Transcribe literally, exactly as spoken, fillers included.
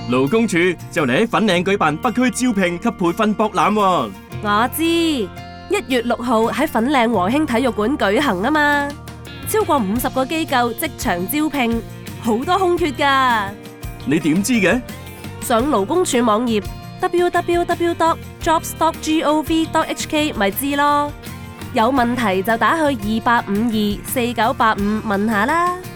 勞工處就嚟喺粉嶺舉辦北區招聘及培訓博覽喎。 我知，一月六號喺粉嶺和興體育館舉行啊嘛，超過五十個機構即場招聘，好多空缺㗎。 你點知嘅？ 上勞工處網頁 double-u double-u double-u dot jobs dot gov dot h k 咪知咯。有問題就打去二八五二四九八五問下啦。